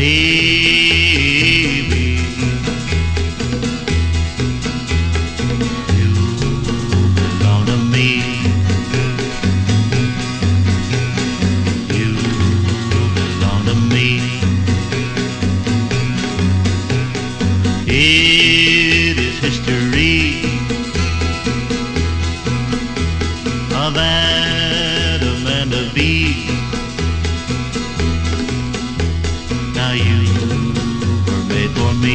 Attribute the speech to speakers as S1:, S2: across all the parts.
S1: baby, you belong to me. You belong to me. It is history of Adam and of Eve. Now you were made for me.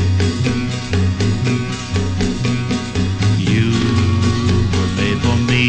S1: You were made for me.